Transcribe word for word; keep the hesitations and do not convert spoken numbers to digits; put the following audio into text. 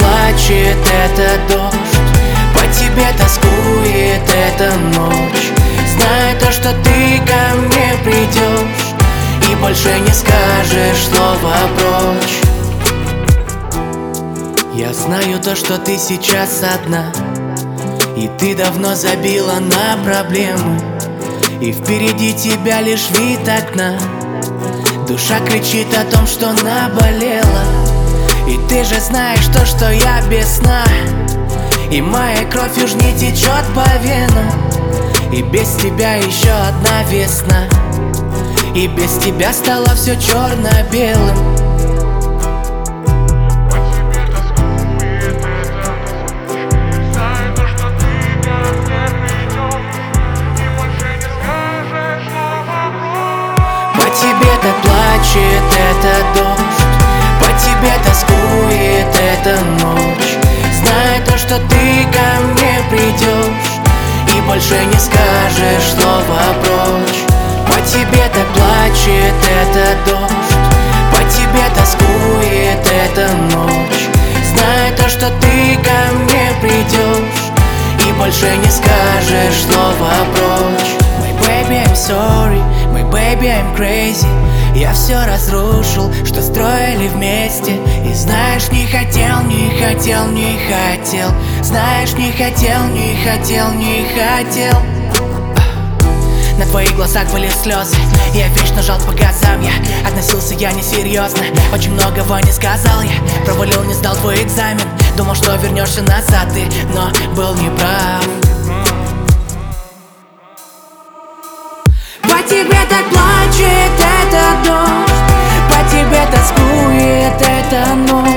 плачет этот дождь, по тебе тоскует эта ночь. Знаю то, что ты ко мне придешь и больше не скажешь слова прочь. Я знаю то, что ты сейчас одна, и ты давно забила на проблемы, и впереди тебя лишь вид окна. Душа кричит о том, что наболела, и ты же знаешь то, что я без сна, и моя кровь уж не течет по венам. И без тебя еще одна весна, и без тебя стало все черно-белым. По тебе так плачет этот дождь, по тебе тоскует эта ночь. Знаю то, что ты ко мне придешь и больше не скажешь слова прочь. По тебе так плачет этот дождь, по тебе тоскует эта ночь. Знаю то, что ты ко мне придешь и больше не скажешь слова прочь. My baby, I'm sorry, my baby, I'm crazy. Я все разрушил, что строили вместе. И знаешь, не хотел, не хотел, не хотел. Знаешь, не хотел, не хотел, не хотел. На твоих глазах были слезы, я вечно жал по газам. Я относился я несерьезно, очень многого не сказал. Я провалил, не сдал твой экзамен. Думал, что вернешься назад ты, но был неправ. По тебе так плачет этот дождь, по тебе тоскует эта ночь.